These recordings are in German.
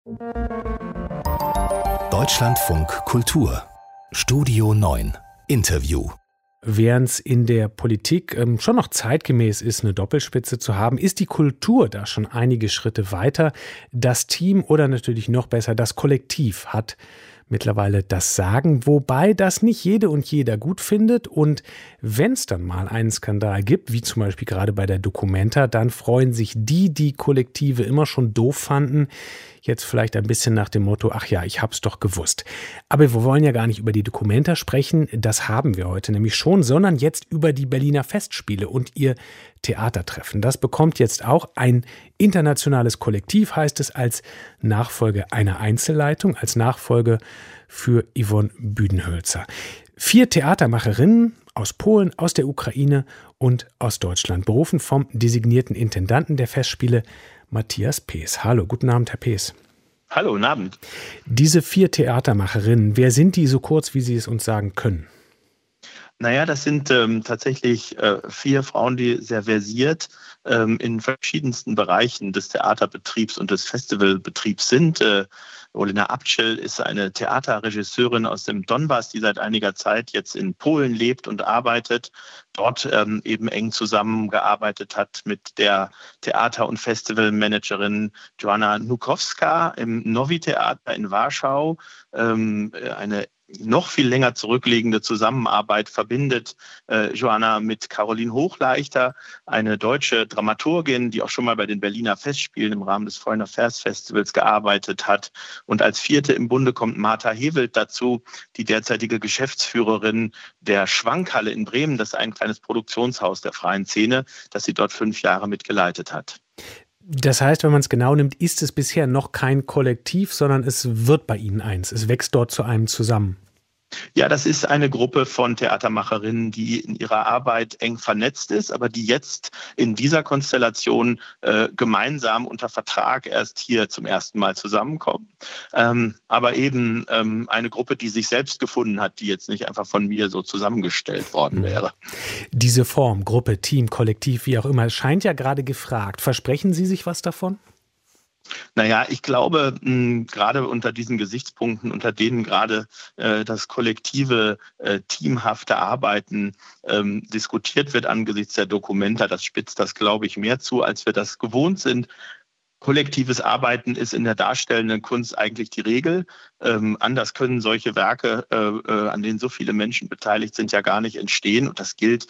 Deutschlandfunk Kultur Studio 9 Interview. Während es in der Politik schon noch zeitgemäß ist, eine Doppelspitze zu haben, ist die Kultur da schon einige Schritte weiter. Das Team oder natürlich noch besser das Kollektiv hat mittlerweile das Sagen, wobei das nicht jede und jeder gut findet. Und wenn es dann mal einen Skandal gibt, wie zum Beispiel gerade bei der Documenta, dann freuen sich die Kollektive immer schon doof fanden, jetzt vielleicht ein bisschen nach dem Motto, ach ja, ich hab's doch gewusst. Aber wir wollen ja gar nicht über die Documenta sprechen, das haben wir heute nämlich schon, sondern jetzt über die Berliner Festspiele und ihr Theatertreffen. Das bekommt jetzt auch ein internationales Kollektiv, heißt es, als Nachfolge einer Einzelleitung, als Nachfolge für Yvonne Büdenhölzer. 4 Theatermacherinnen aus Polen, aus der Ukraine und aus Deutschland, berufen vom designierten Intendanten der Festspiele, Matthias Pees. Hallo, guten Abend, Herr Pees. Hallo, guten Abend. Diese 4 Theatermacherinnen, wer sind die, so kurz, wie Sie es uns sagen können? Naja, das sind tatsächlich 4 Frauen, die sehr versiert in verschiedensten Bereichen des Theaterbetriebs und des Festivalbetriebs sind. Olena Abtschel ist eine Theaterregisseurin aus dem Donbass, die seit einiger Zeit jetzt in Polen lebt und arbeitet, dort eben eng zusammengearbeitet hat mit der Theater- und Festivalmanagerin Joanna Nukowska im Novi Theater in Warschau, eine noch viel länger zurückliegende Zusammenarbeit verbindet Joanna mit Caroline Hochleichter, eine deutsche Dramaturgin, die auch schon mal bei den Berliner Festspielen im Rahmen des Foreign Affairs Festivals gearbeitet hat. Und als 4. im Bunde kommt Martha Hewelt dazu, die derzeitige Geschäftsführerin der Schwankhalle in Bremen. Das ist ein kleines Produktionshaus der freien Szene, das sie dort 5 Jahre mitgeleitet hat. Das heißt, wenn man es genau nimmt, ist es bisher noch kein Kollektiv, sondern es wird bei Ihnen eins. Es wächst dort zu einem zusammen. Ja, das ist eine Gruppe von Theatermacherinnen, die in ihrer Arbeit eng vernetzt ist, aber die jetzt in dieser Konstellation gemeinsam unter Vertrag erst hier zum ersten Mal zusammenkommen. Aber eben eine Gruppe, die sich selbst gefunden hat, die jetzt nicht einfach von mir so zusammengestellt worden wäre. Diese Form, Gruppe, Team, Kollektiv, wie auch immer, scheint ja gerade gefragt. Versprechen Sie sich was davon? Naja, ich glaube, gerade unter diesen Gesichtspunkten, unter denen gerade das kollektive, teamhafte Arbeiten diskutiert wird angesichts der Documenta, das spitzt das, glaube ich, mehr zu, als wir das gewohnt sind. Kollektives Arbeiten ist in der darstellenden Kunst eigentlich die Regel. Anders können solche Werke, an denen so viele Menschen beteiligt sind, ja gar nicht entstehen. Und das gilt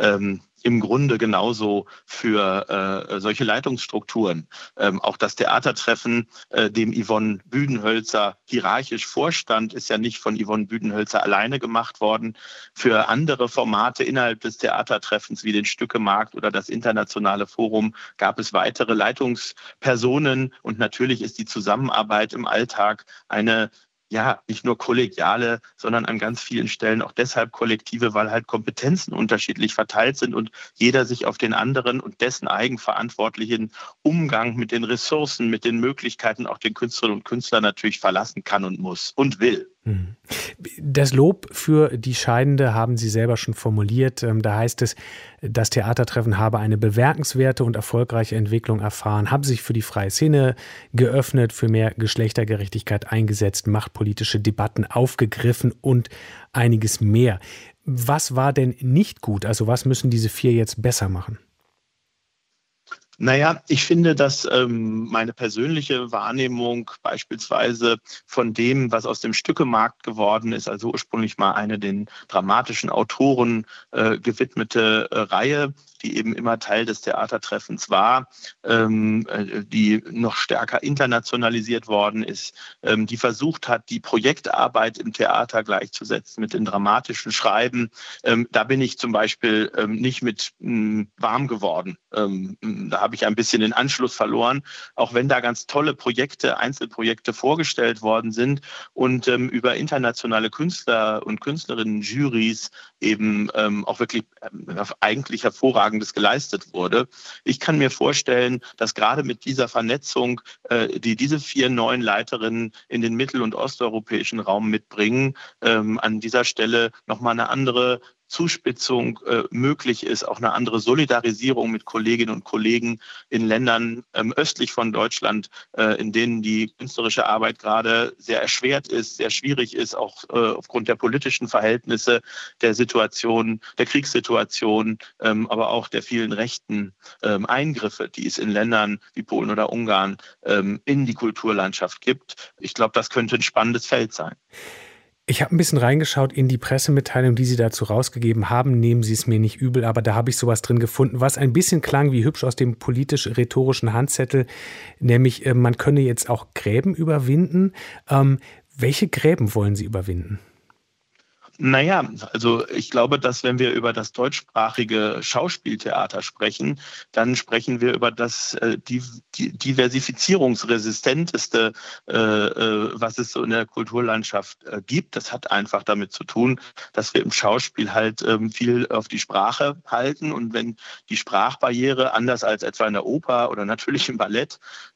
im Grunde genauso für solche Leitungsstrukturen. Auch das Theatertreffen, dem Yvonne Büdenhölzer hierarchisch vorstand, ist ja nicht von Yvonne Büdenhölzer alleine gemacht worden. Für andere Formate innerhalb des Theatertreffens wie den Stückemarkt oder das Internationale Forum gab es weitere Leitungspersonen. Und natürlich ist die Zusammenarbeit im Alltag eine nicht nur kollegiale, sondern an ganz vielen Stellen auch deshalb kollektive, weil halt Kompetenzen unterschiedlich verteilt sind und jeder sich auf den anderen und dessen eigenverantwortlichen Umgang mit den Ressourcen, mit den Möglichkeiten auch den Künstlerinnen und Künstlern natürlich verlassen kann und muss und will. Das Lob für die Scheidende haben Sie selber schon formuliert. Da heißt es, das Theatertreffen habe eine bemerkenswerte und erfolgreiche Entwicklung erfahren, habe sich für die freie Szene geöffnet, für mehr Geschlechtergerechtigkeit eingesetzt, machtpolitische Debatten aufgegriffen und einiges mehr. Was war denn nicht gut? Also was müssen diese 4 jetzt besser machen? Naja, ich finde, dass meine persönliche Wahrnehmung beispielsweise von dem, was aus dem Stückemarkt geworden ist, also ursprünglich mal eine den dramatischen Autoren gewidmete Reihe, die eben immer Teil des Theatertreffens war, die noch stärker internationalisiert worden ist, die versucht hat, die Projektarbeit im Theater gleichzusetzen mit dem dramatischen Schreiben. Da bin ich zum Beispiel nicht mit warm geworden. Da habe ich ein bisschen den Anschluss verloren, auch wenn da ganz tolle Projekte, Einzelprojekte vorgestellt worden sind und über internationale Künstler und Künstlerinnen, Jurys eben auch wirklich eigentlich Hervorragendes geleistet wurde. Ich kann mir vorstellen, dass gerade mit dieser Vernetzung, die diese 4 neuen Leiterinnen in den mittel- und osteuropäischen Raum mitbringen, an dieser Stelle nochmal eine andere Zuspitzung möglich ist, auch eine andere Solidarisierung mit Kolleginnen und Kollegen in Ländern östlich von Deutschland, in denen die künstlerische Arbeit gerade sehr erschwert ist, sehr schwierig ist, auch aufgrund der politischen Verhältnisse, der Situation, der Kriegssituation, aber auch der vielen rechten Eingriffe, die es in Ländern wie Polen oder Ungarn in die Kulturlandschaft gibt. Ich glaube, das könnte ein spannendes Feld sein. Ich habe ein bisschen reingeschaut in die Pressemitteilung, die Sie dazu rausgegeben haben. Nehmen Sie es mir nicht übel, aber da habe ich sowas drin gefunden, was ein bisschen klang wie hübsch aus dem politisch-rhetorischen Handzettel, nämlich man könne jetzt auch Gräben überwinden. Welche Gräben wollen Sie überwinden? Naja, also ich glaube, dass wenn wir über das deutschsprachige Schauspieltheater sprechen, dann sprechen wir über das diversifizierungsresistenteste, was es so in der Kulturlandschaft gibt. Das hat einfach damit zu tun, dass wir im Schauspiel halt viel auf die Sprache halten. Und wenn die Sprachbarriere, anders als etwa in der Oper oder natürlich im Ballett,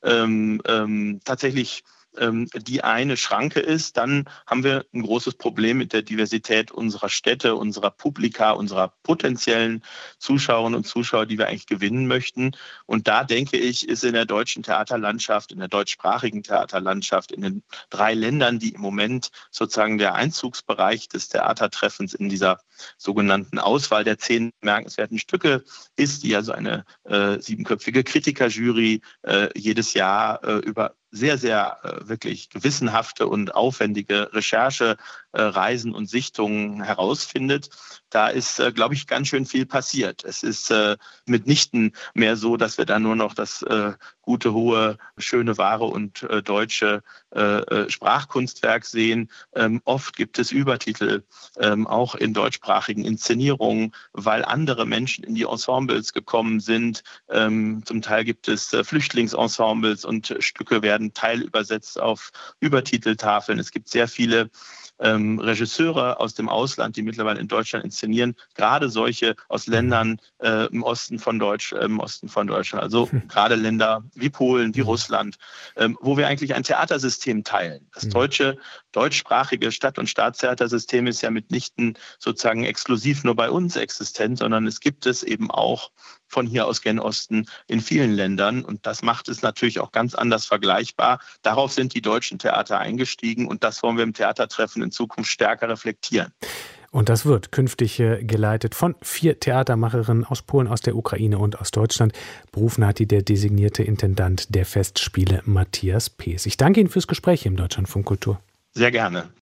tatsächlich die eine Schranke ist, dann haben wir ein großes Problem mit der Diversität unserer Städte, unserer Publika, unserer potenziellen Zuschauerinnen und Zuschauer, die wir eigentlich gewinnen möchten. Und da, denke ich, ist in der deutschen Theaterlandschaft, in der deutschsprachigen Theaterlandschaft, in den 3 Ländern, die im Moment sozusagen der Einzugsbereich des Theatertreffens in dieser sogenannten Auswahl der 10 bemerkenswerten Stücke ist, die also eine 7-köpfige Kritikerjury jedes Jahr über sehr, sehr wirklich gewissenhafte und aufwendige Recherchereisen und Sichtungen herausfindet. Da ist, glaube ich, ganz schön viel passiert. Es ist mitnichten mehr so, dass wir da nur noch das gute, hohe, schöne, wahre und deutsche Sprachkunstwerk sehen. Oft gibt es Übertitel, auch in deutschsprachigen Inszenierungen, weil andere Menschen in die Ensembles gekommen sind. Zum Teil gibt es Flüchtlingsensembles und Stücke werden teilübersetzt auf Übertiteltafeln. Es gibt sehr viele Regisseure aus dem Ausland, die mittlerweile in Deutschland inszenieren, gerade solche aus Ländern im Osten von Deutschland, also gerade Länder wie Polen, wie Russland, wo wir eigentlich ein Theatersystem teilen. Das deutschsprachige Stadt- und Staatstheatersystem ist ja mitnichten sozusagen exklusiv nur bei uns existent, sondern es gibt es eben auch von hier aus gen Osten in vielen Ländern. Und das macht es natürlich auch ganz anders vergleichbar. Darauf sind die deutschen Theater eingestiegen und das wollen wir im Theatertreffen in Zukunft stärker reflektieren. Und das wird künftig geleitet von 4 Theatermacherinnen aus Polen, aus der Ukraine und aus Deutschland. Berufen hat die der designierte Intendant der Festspiele Matthias Pees. Ich danke Ihnen fürs Gespräch hier im Deutschlandfunk Kultur. Sehr gerne.